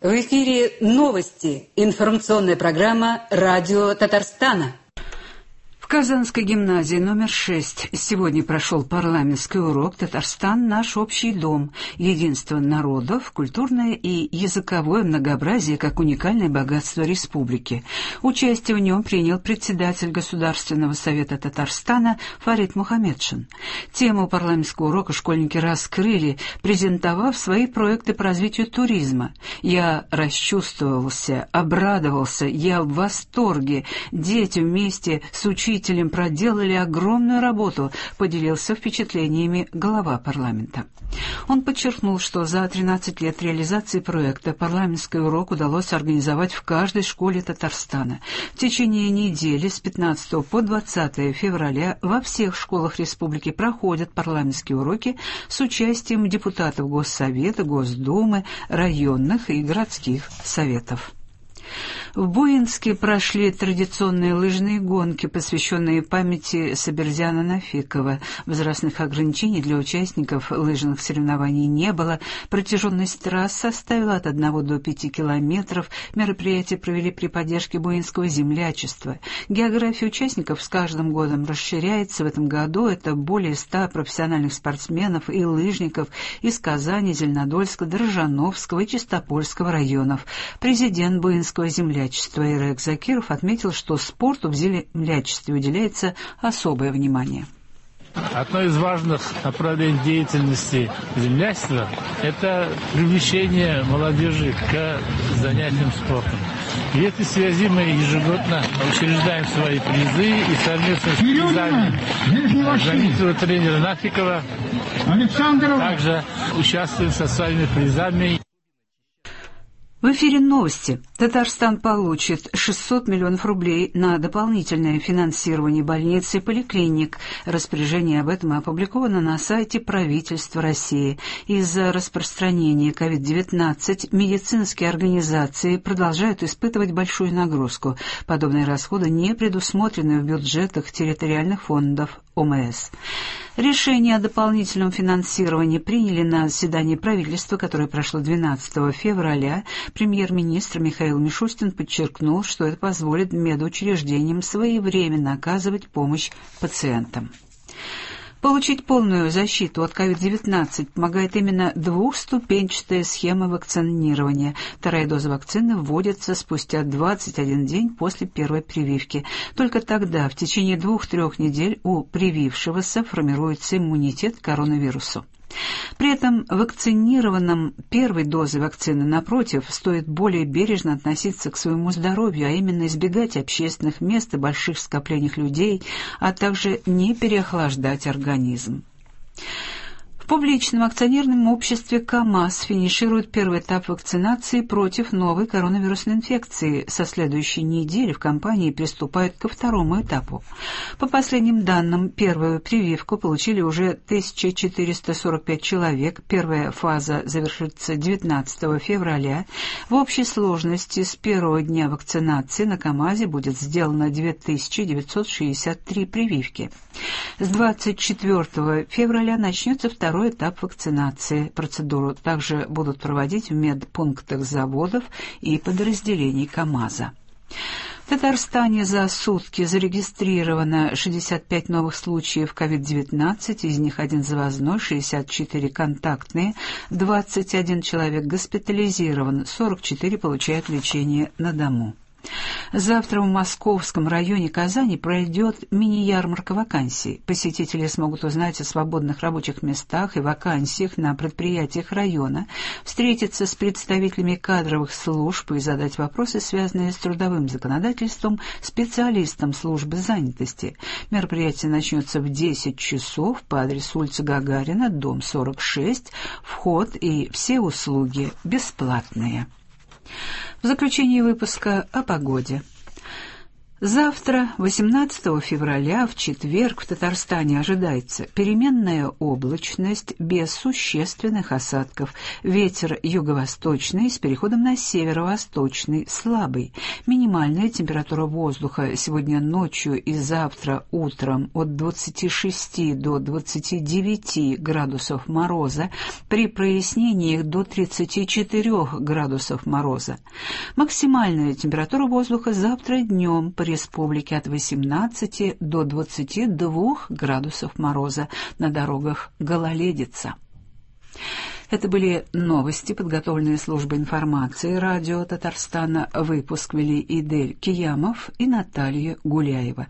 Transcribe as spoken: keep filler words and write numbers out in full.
В эфире новости. Информационная программа «Радио Татарстана». В Казанской гимназии номер шесть сегодня прошел парламентский урок «Татарстан. Наш общий дом. Единство народов, культурное и языковое многообразие как уникальное богатство республики». Участие в нем принял председатель Государственного совета Татарстана Фарид Мухаммедшин. Тему парламентского урока школьники раскрыли, презентовав свои проекты по развитию туризма. «Я расчувствовался, обрадовался, я в восторге. Дети вместе с учителем проделали огромную работу», поделился впечатлениями глава парламента. Он подчеркнул, что за тринадцать лет реализации проекта парламентский урок удалось организовать в каждой школе Татарстана. В течение недели с пятнадцатого по двадцатое февраля во всех школах республики проходят парламентские уроки с участием депутатов Госсовета, Госдумы, районных и городских советов. В Буинске прошли традиционные лыжные гонки, посвященные памяти Сабирзяна Нафикова. Возрастных ограничений для участников лыжных соревнований не было. Протяженность трасс составила от одного до пяти километров. Мероприятие провели при поддержке Буинского землячества. География участников с каждым годом расширяется. В этом году это более ста профессиональных спортсменов и лыжников из Казани, Зеленодольска, Дрожжановского и Чистопольского районов. Президент Буинского землячества Ирек Закиров отметил, что спорту в землячестве уделяется особое внимание. Одно из важных направлений деятельности землячества – это привлечение молодежи к занятиям спортом. И в этой связи мы ежегодно учреждаем свои призы и совместно с призами знаменитого тренера Нафикова также участвуем со своими призами. В эфире новости. Татарстан получит шестьсот миллионов рублей на дополнительное финансирование больниц и поликлиник. Распоряжение об этом опубликовано на сайте правительства России. Из-за распространения ковид девятнадцать медицинские организации продолжают испытывать большую нагрузку. Подобные расходы не предусмотрены в бюджетах территориальных фондов ОМС. Решение о дополнительном финансировании приняли на заседании правительства, которое прошло двенадцатого февраля. Премьер-министр Михаил Мишустин подчеркнул, что это позволит медучреждениям своевременно оказывать помощь пациентам. Получить полную защиту от ковид девятнадцать помогает именно двухступенчатая схема вакцинирования. Вторая доза вакцины вводится спустя двадцать один день после первой прививки. Только тогда, в течение двух-трех недель, у привившегося формируется иммунитет к коронавирусу. При этом вакцинированным первой дозой вакцины, напротив, стоит более бережно относиться к своему здоровью, а именно избегать общественных мест и больших скоплений людей, а также не переохлаждать организм. В публичном акционерном обществе КАМАЗ финиширует первый этап вакцинации против новой коронавирусной инфекции. Со следующей недели в компании приступают ко второму этапу. По последним данным, первую прививку получили уже тысяча четыреста сорок пять человек. Первая фаза завершится девятнадцатого февраля. В общей сложности с первого дня вакцинации на КАМАЗе будет сделано две тысячи девятьсот шестьдесят три прививки. С двадцать четвёртого февраля начнется второй этап вакцинации. Процедуру также будут проводить в медпунктах заводов и подразделений КАМАЗа. В Татарстане за сутки зарегистрировано шестьдесят пять новых случаев ковид девятнадцать, из них один завозной, шестьдесят четыре контактные, двадцать один человек госпитализирован, сорок четыре получают лечение на дому. Завтра в Московском районе Казани пройдет мини-ярмарка вакансий. Посетители смогут узнать о свободных рабочих местах и вакансиях на предприятиях района, встретиться с представителями кадровых служб и задать вопросы, связанные с трудовым законодательством, специалистам службы занятости. Мероприятие начнется в десять часов по адресу улица Гагарина, дом сорок шесть. Вход и все услуги бесплатные. В заключении выпуска о погоде. Завтра, восемнадцатого февраля, в четверг в Татарстане ожидается переменная облачность без существенных осадков. Ветер юго-восточный с переходом на северо-восточный слабый. Минимальная температура воздуха сегодня ночью и завтра утром от двадцати шести до двадцати девяти градусов мороза, при прояснениях до тридцати четырёх градусов мороза. Максимальная температура воздуха завтра днем по республике от восемнадцати до двадцати двух градусов мороза. На дорогах гололедица. Это были новости, подготовленные службой информации радио Татарстана. Выпуск вели Идель Киямов и Наталья Гуляева.